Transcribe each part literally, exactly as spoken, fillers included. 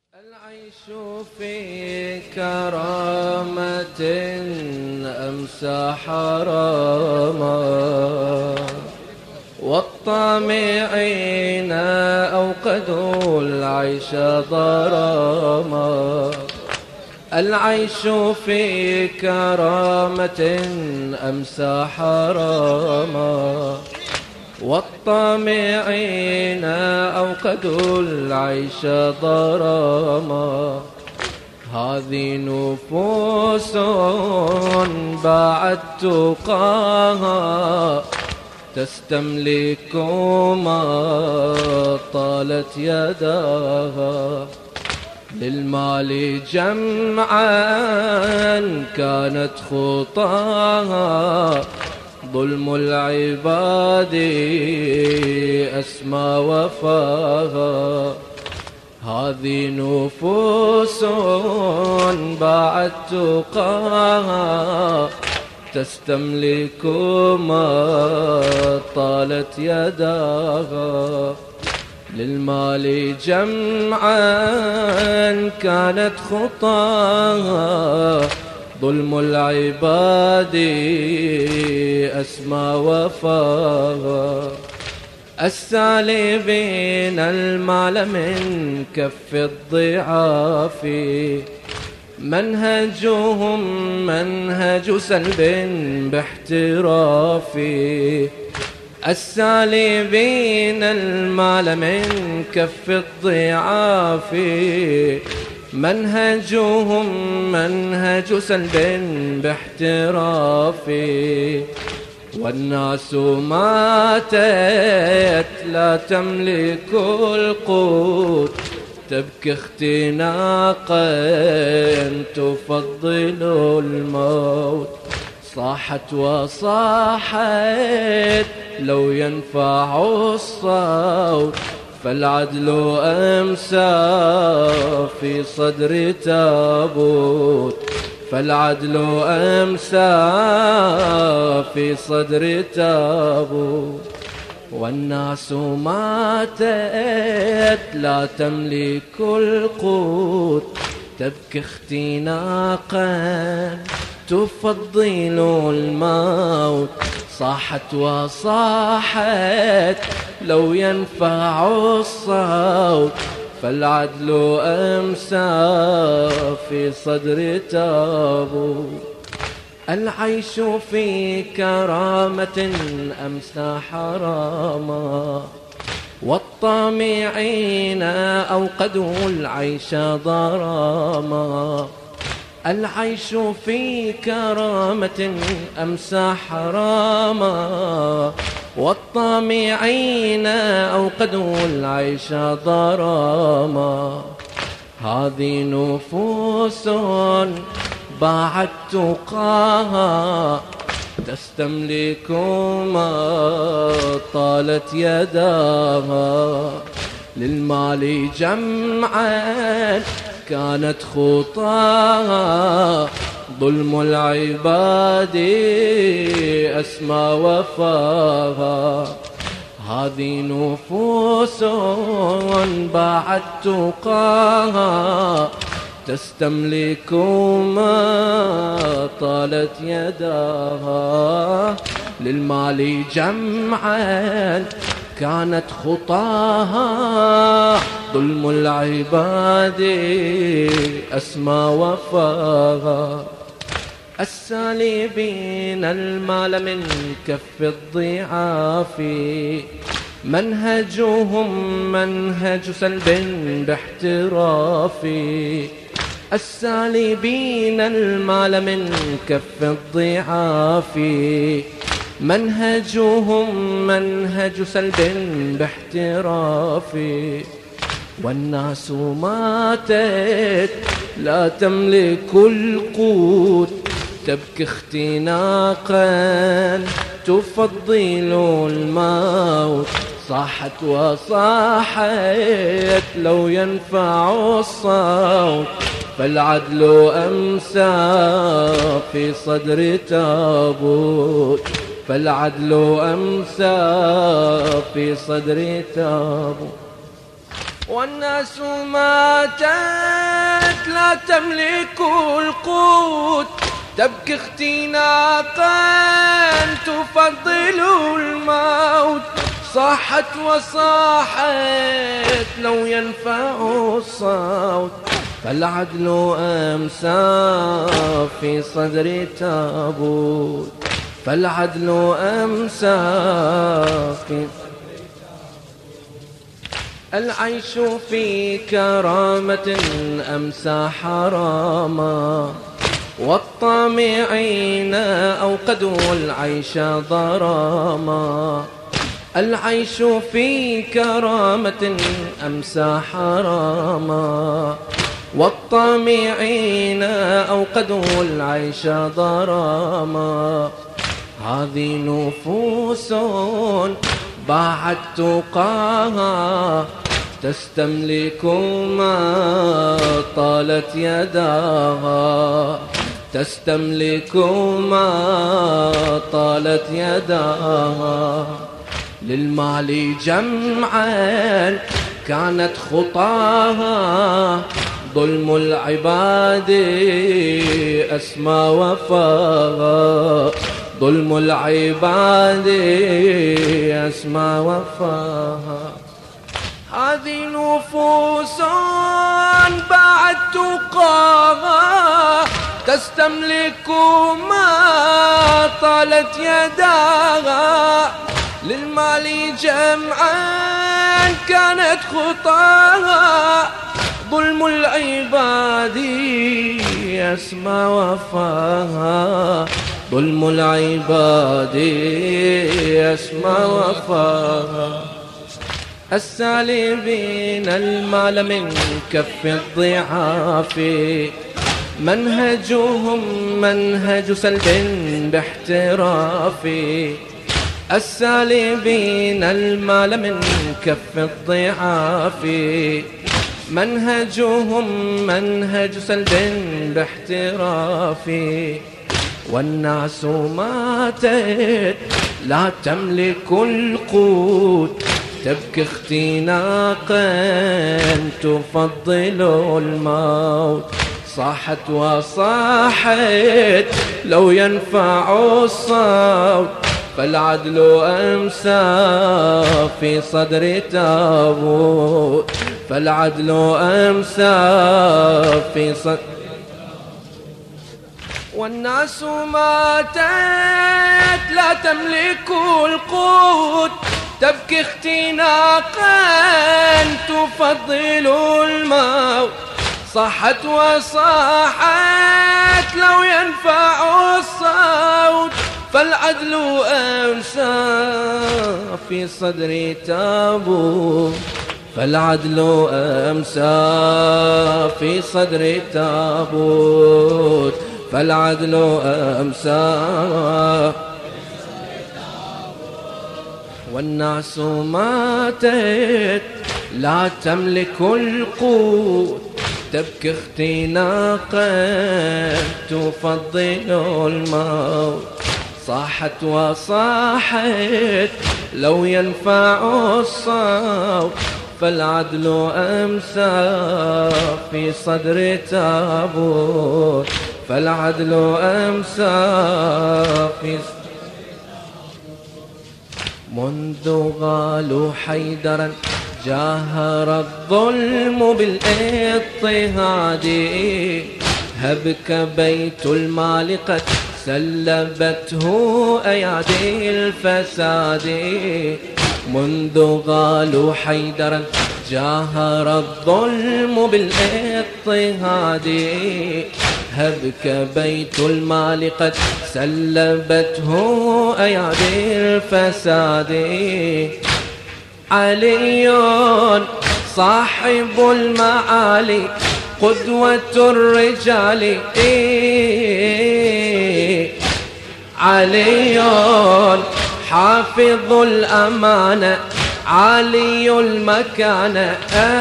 العيش في كرامة أمسى حراما، والطامعين أوقدوا العيش ضراما. العيش في كرامة أمسى حراما، والطامعين أوقدوا العيش ضراما. هذه نفوس باعت تقاها، تستملك ما طالت يداها. للمال جمعا كانت خطاها، ظلم العباد أسمى وفاها. هذه نفوس باعت تقاها، تستملك ما طالت يداها. للمال جمعا كانت خطاها، ظلم العباد أسمى وفاها. السالبين المال من كف الضعاف، منهجهم منهج سلب باحتراف. السالبين المال من كف الضعاف، منهجهم منهج سلب باحتراف. والناس ماتت لا تملك القوت، تبكي اختناقا تفضل الموت. صاحت وصاحت لو ينفع الصوت، فالعدل أمسى في صدر تابوت. فالعدل أمسى في صدر تابوت. والناس ماتت لا تملك القوت، تبكي اختناقا تفضل الموت. صاحت وصاحت لو ينفع الصوت، فالعدل أمسى في صدر تابوت. العيش في كرامة أمسى حراما، والطامعين أوقدوا العيش ضراما. العيش في كرامة أمسى حراما، والطامعين أوقدوا العيش ضراما. هذه نفوس باعت تقاها، تستملك ما طالت يداها. للمال جمعا كانت خطاها، ظلم العباد أسمى وفاها. هذه نفوس باعت تقاها، تستملك ما طالت يداها. للمال جمعا كانت خطاها، ظلم العباد أسمى وفاها. السالبين المال من كف الضعاف، منهجهم منهج سلب باحتراف. السالبين المال من كف الضعاف، منهجهم منهج سلب باحتراف. والناس ماتت لا تملك القوت، تبكي اختناقا تفضل الموت. صاحت وصاحت لو ينفع الصوت، فالعدل أمسى في صدر تابوت. فالعدل أمسى في صدر تابوت. والناس ماتت لا تملك القوت، تبكي اختناقا تفضل الموت. صاحت وصاحت لو ينفع الصوت، فالعدل أمسى في صدر تابوت، فالعدل أمسى في العيش في كرامة أمسى حراما، والطامعين أوقدوا العيش ضراما. العيش في كرامة أمسى حراما، والطامعين أوقدوا العيش ضراما. هذه نفوس باعت تقاها، تستملك ما طالت يداها، تستملك ما طالت يداها. للمال جمعا كانت خطاها، ظلم العباد أسمى وفاها، ظلم العباد أسمى وفاها. هذه نفوس باعت تقاها، تستملك ما طالت يداها. للمال جمعا كانت خطاها، ظلم العباد أسمى وفاها، ظلم العباد أسمى وفاها. السالبين المال من كف الضعاف، منهجهم منهج سلب باحتراف. السالبين المال من كف الضعاف، منهجهم منهج سلب باحتراف. والناس ماتت لا تملك القوت، تبكي اختناقا تفضل الموت. صاحت وصاحت لو ينفع الصوت، فالعدل أمسى في صدر تابوت، فالعدل أمسى في صدر. والناس ماتت لا تملك القوت، تبكي اختناقا تفضل الموت. صاحت وصاحت لو ينفع الصوت، فالعدل أمسى في صدر تابوت، فالعدل أمسى في صدر تابوت، فالعدل أمسى. والناس ماتت لا تملك القوت، تبكي اختناقا تفضل الموت. صاحت وصاحت لو ينفع الصوت، فالعدل أمسى في صدر تابوت، فالعدل أمسى في صدر. منذ غالوا حيدرا جاهر الظلم بالاضطهاد، هبك بيت المال قد سلبته أيادي الفساد. منذ غالوا حيدرا جاهر الظلم بالاضطهاد، هبك بيت المال قد سلبته أيادي الفساد. علي صاحب المعالي قدوة الرجال، علي حافظ الأمانة عالي المكانة،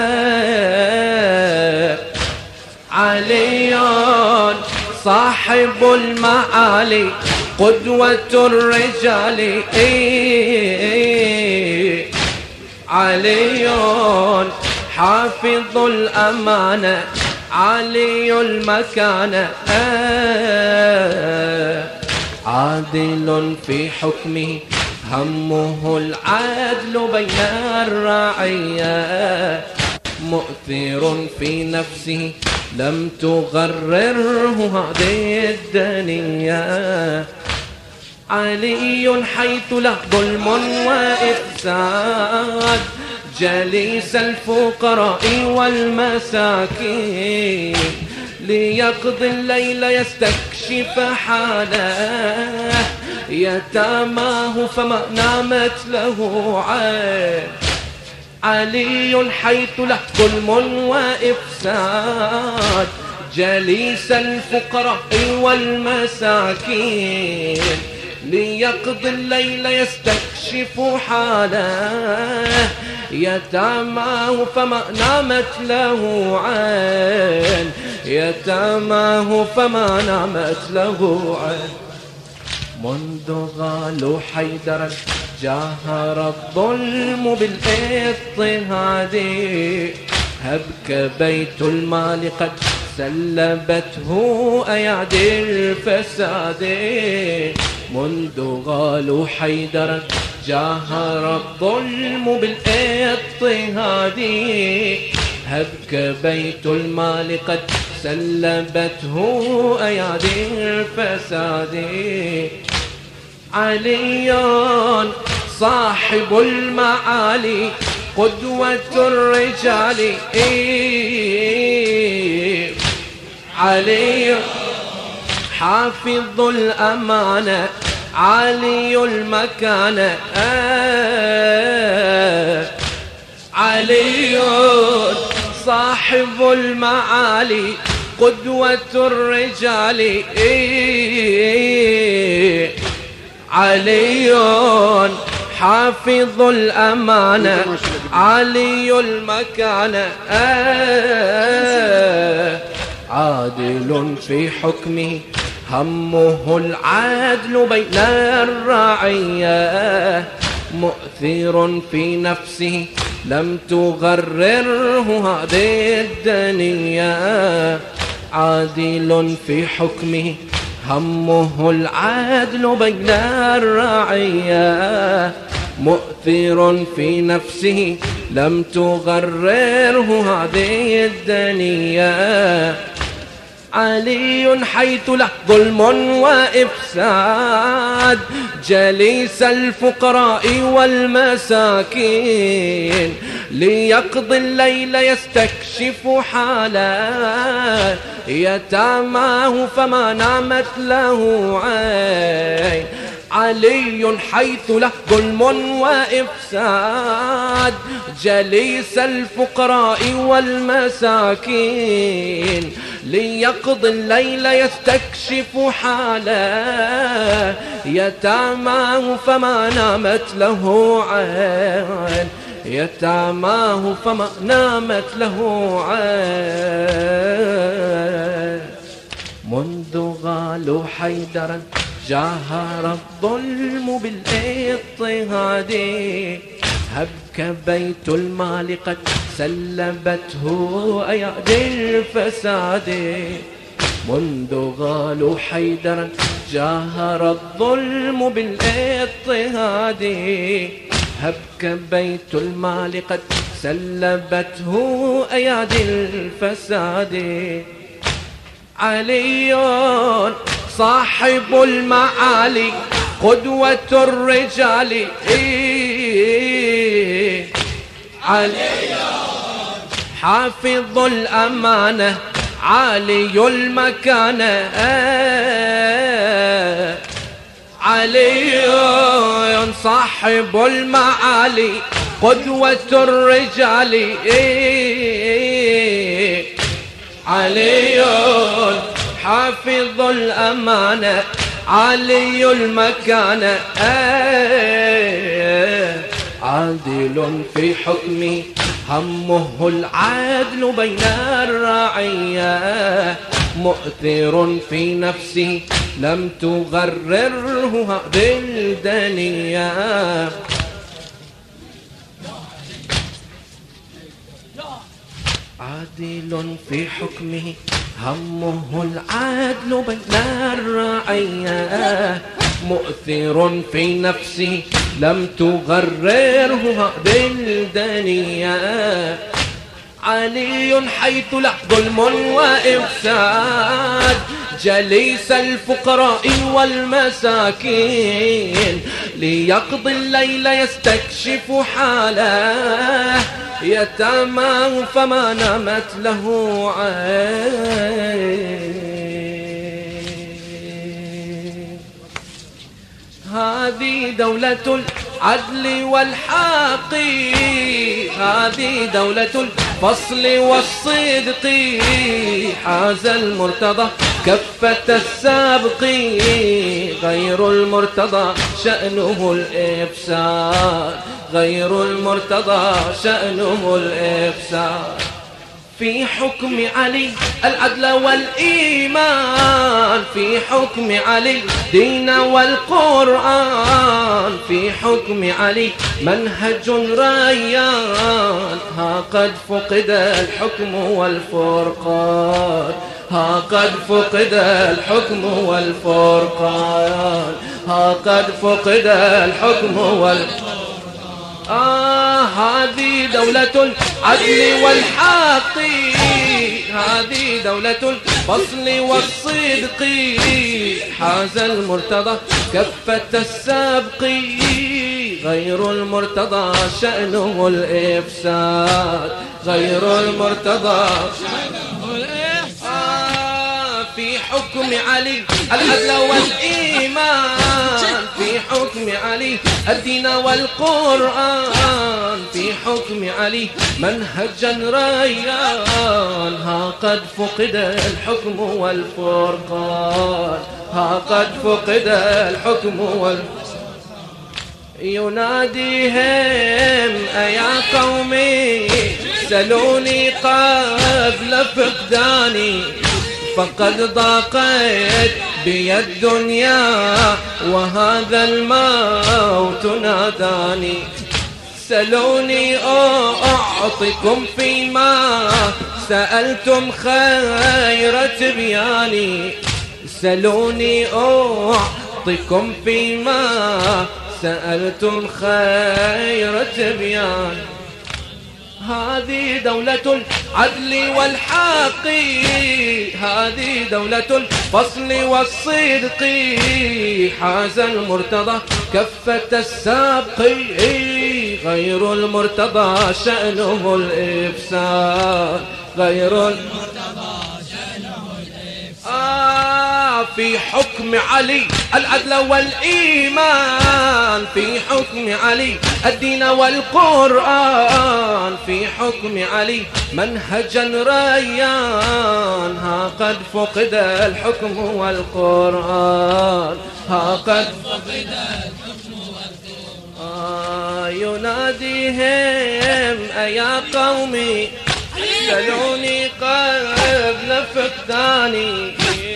علي صاحب المعالي قدوة الرجال، علي حافظ الأمانة عالي المكانة عادل في حكمه همه العدل بين الرعية مؤثر في نفسه لم تغرره هذه الدنيا علي حيث له ظلم وإفساد جليس الفقراء والمساكين ليقضي الليل يستكشف حاله يتاماه فما نامت له عين علي حيث له ظلم وإفساد جليس الفقراء والمساكين ليقضي الليل يستكشف حاله يتاماه فما نامت له عين يتاماه فما نامت له عين منذ غالوا حيدرا جاهر الظلم بالاضطهاد هبك بيت المال قد سلبته أيادي الفساد منذ غالوا حيدرا جاهر الظلم بالاضطهاد هبك بيت المال قد سلبته أيادي الفساد علي صاحب المعالي قدوة الرجال علي حافظ الأمانة عالي المكانة علي صاحب المعالي قدوة الرجال علي حافظ الأمانة عالي المكانة عادل في حكمه همه العدل بين الرعية مؤثر في نفسه لم تغرره هذه الدنيا عادل في حكمه همه العدل بين الرعية مؤثر في نفسه لم تغرره هذه الدنيا علي حيث له ظلم وإفساد جليس الفقراء والمساكين ليقضي الليل يستكشف حاله يتاماه فما نامت له عين علي حيث له ظلم وإفساد جليس الفقراء والمساكين ليقضي الليل يستكشف حاله يتاماه فما نامت له عين يتاماه فما نامت له عين منذ غالوا حيدرا جاهر الظلم بالاضطهاد هبك بيت المال قد سلبته أيادي الفساد منذ غالوا حيدرا جاهر الظلم بالاضطهاد هبك بيت المال قد سلبته أيادي الفساد علي صاحب المعالي قدوة الرجال علي حافظ الأمانة عالي المكانة علي صاحب المعالي قدوة الرجال علي حافظ الأمانة عالي المكانة عادل في حكمه همه العدل بين الرعية مؤثر في نفسه لم تغرره هذه الدنيا عادل في حكمه همه العدل بين الرعية، مؤثر في نفسه لم تغرره هذه الدنيا. علي حيث لا ظلم وإفساد، جليس الفقراء والمساكين، ليقضي الليل يستكشف حاله يتاماه فما نامت له عين. هذه دولة العدل والحق، هذه دولة الفصل والصدق، حاز المرتضى كفة السابق، غير المرتضى شأنه الإفساد، غير المرتضى شأنه الإفساد. في حكم علي العدل والإيمان، في حكم علي الدين والقرآن، في حكم علي منهج ريان. ها قد فقد الحكم والفرقان، ها قد فقد الحكم والفرقان، ها قد فقد الحكم والفرقان. آه هذه دولة العدل والحق، هذه دولة الفصل والصدق، حاز المرتضى كفة السابق، غير المرتضى شأنه الإفساد، غير المرتضى شأنه الإفساد. في حكم علي العدل والإيمان، في حكم علي الدين والقرآن، في حكم علي منهجا ريان. ها قد فقد الحكم والفرقان، ها قد فقد الحكم والفرقان. يناديهم أيا قومي سلوني قبل فقداني، فقد ضاقت بي الدنيا وهذا الموت ناداني. سلوني أعطكم فيما سألتم خير تبياني، سلوني أعطكم فيما سألتم خير تبياني. هذه دولة العدل والحق، هذه دولة الفصل والصدق، حاز المرتضى كفة السابق، غير المرتضى شأنه الإفساد، غير المرتضى شأنه الإفساد. آه في حكم علي العدل والإيمان، في حكم علي الدين والقرآن، في حكم علي منهجا ريان. ها قد فقد الحكم والقرآن، ها قد فقد الحكم والقرآن. يناديهم أيا قومي سلوني قبل فقداني،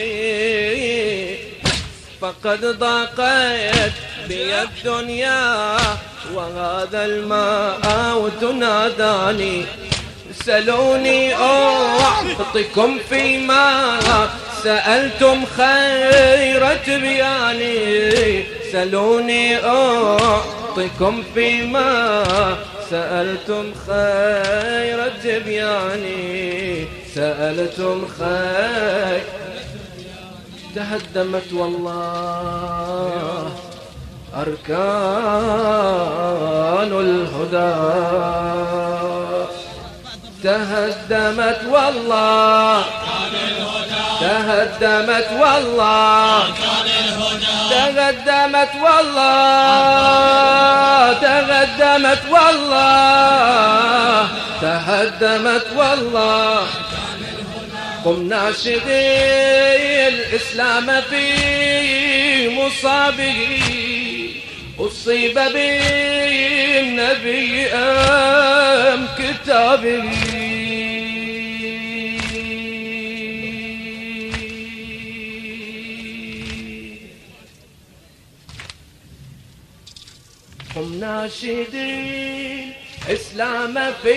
فقد ضاقت بي الدنيا وهذا الموت ناداني. سلوني أعطكم فيما سألتم خير تبياني، سلوني أعطكم فيما سألتم خير تبياني، سألتم خير. تهدمت والله أركان الهدى، تهدمت والله، تهدمت والله، تهدمت والله، تهدمت والله، تهدمت والله. قم ناشدي الإسلام في مصابه، أصيب بالنبي أم كتابه. قم ناشدي إسلام في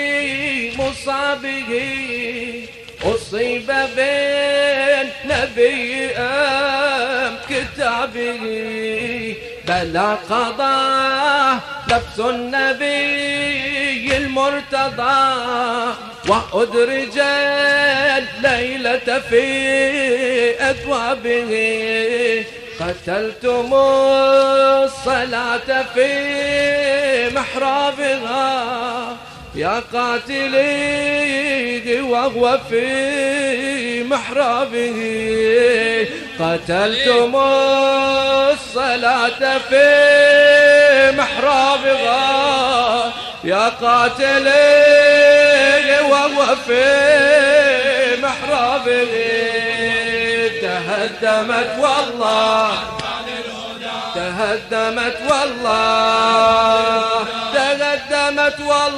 مصابه أصيب بين نبي أم كتابه بلا قضاه نفس النبي المرتضى وأدرج الليلة في أثوابه قتلتم الصلاة في محرابها يا قاتلي وهو في محرابه قتلتم الصلاة في محرابها يا قاتلي وهو في محرابه تهدمت والله تهدمت والله تقدمت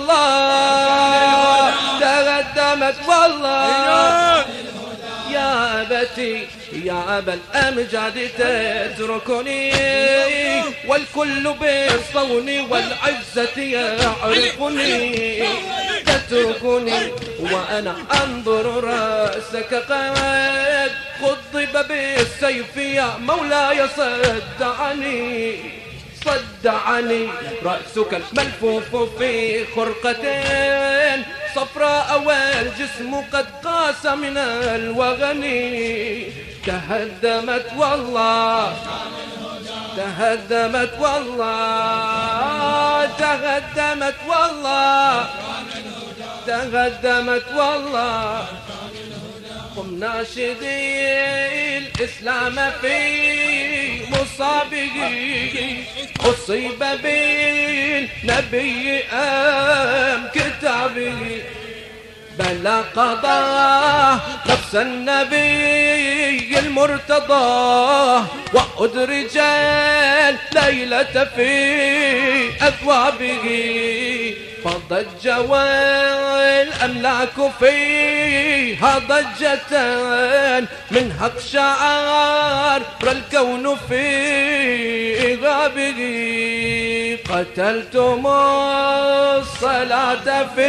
والله تقدمت والله يا أبتي يا أبا الأمجاد تتركني والكل بالصون والعزة يعرفني تتركني وأنا أنظر رأسك قد خضب بالسيف يا مولاي صد عني صد عني رأسك الملفوف في خرقتين صفراء والجسم قد قاس من الوغن تهدمت والله تهدمت والله تهدمت والله تهدمت والله قم ناشدي الإسلام في مصابه أصيب بالنبي أم كتابه بلا قضاه نفس النبي المرتضى وأدرج الليلة في أثوابه فضج والأملاك فيها ضجة من هق شعار الكون في غابه قتلتم الصلاة في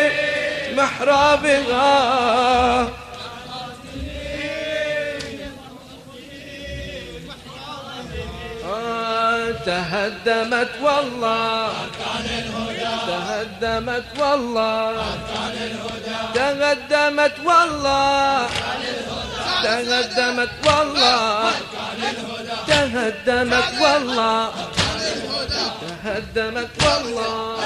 محرابها تهدمت والله تهدمت والله تهدمت والله تهدمت والله تهدمت والله تهدمت والله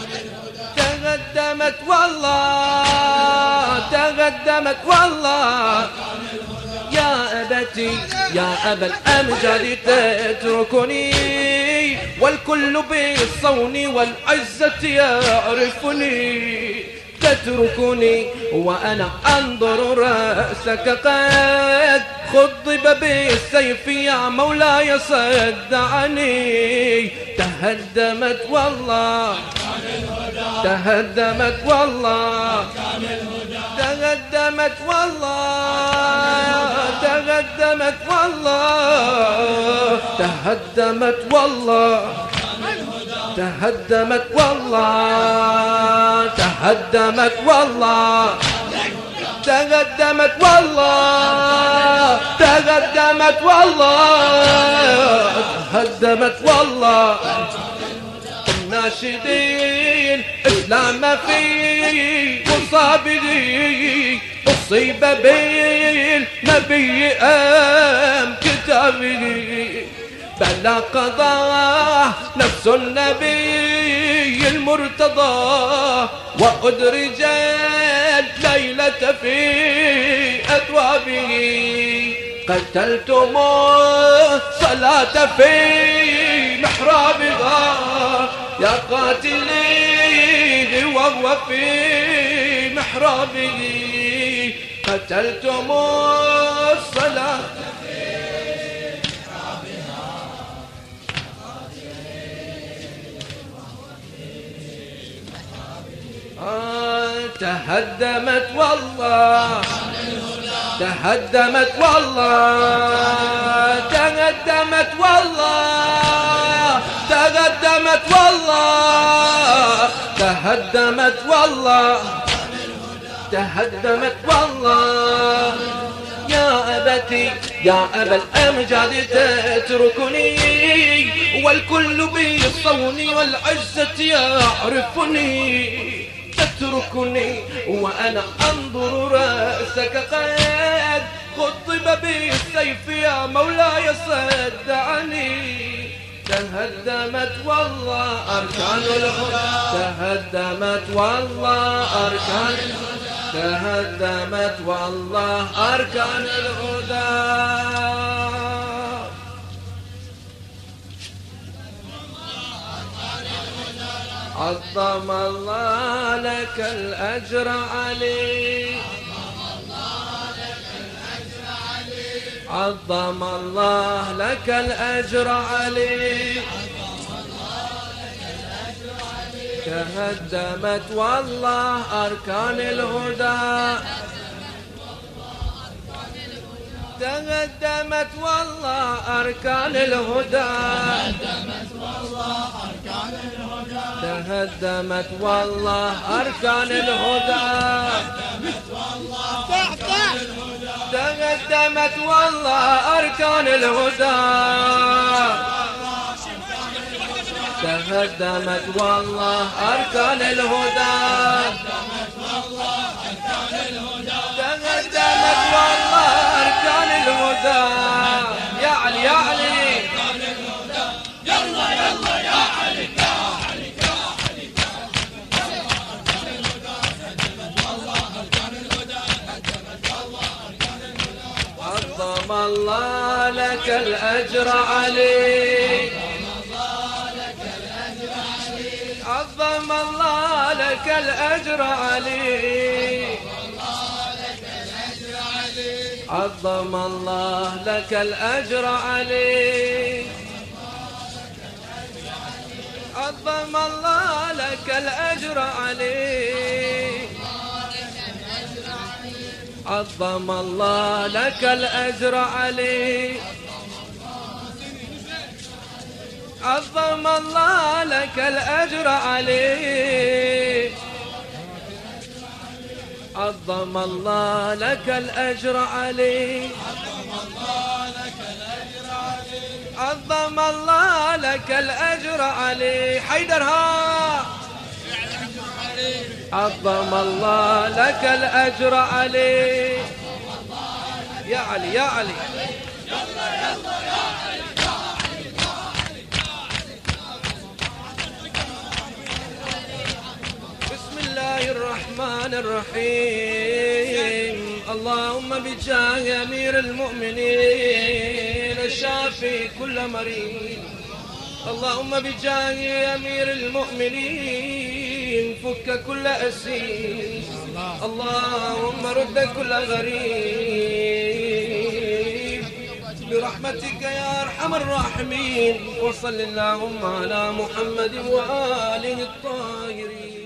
تهدمت والله تهدمت والله يا أبتي يا أبا الأمجاد تتركني والكل بالصون والعزة يعرفني تتركني وأنا أنظر رأسك قد خضب بالسيف يا مولاي صد عني تهدمت والله تهدمت والله تهدمت والله تهدمت والله تهدمت والله تهدمت والله تهدمت والله تهدمت والله تهدمت والله تهدمت والله الناشدين إسلام في مصابه أصيب بالنبي أم كتابه بلا قضاه نفس النبي المرتضى وأدرج الليلة في أثوابه قتلتم الصلاة في محرابها يا قاتلي وهو في محرابه قتلتم الصلاة تهدمت والله تهدمت والله تهدمت والله تهدمت والله تهدمت والله تهدمت والله يا أبتي يا أبا الأمجاد تتركني والكل بالصون والعزة يعرفني تتركني وأنا أنظر رأسك قد خطب بالسيف يا مولاي صدعني تهدمت والله أركان الهدى تهدمت والله أركان تهدمت والله أركان الهدى عظم الله لك الأجر علي عظم الله لك الأجر علي تهدمت والله أركان الهدى تهدمت والله أركان الهدى تهدمت والله أركان الهدى تهدمت والله أركان الهدى تهدمت والله أركان الهدى تهدمت والله أركان الهدى يا علي يا علي يلا يلا يا علي يا علي يا علي عظم الله لك الأجر علي عظم الله لك الأجر علي عظم الله لك الأجر علي عظم الله لك الأجر علي عظم الله لك الأجر علي عظم الله لك الأجر علي عظم الله لك الأجر علي عظم الله لك الأجر علي حيدرها عظم الله لك الأجر علي يا علي يا علي يلا يلا يا علي الرحمن الرحيم اللهم بجاه أمير المؤمنين الشافي كل مريض اللهم بجاه أمير المؤمنين فك كل أسير اللهم رد كل غريب برحمتك يا أرحم الراحمين وصل اللهم على محمد وآله الطاهرين.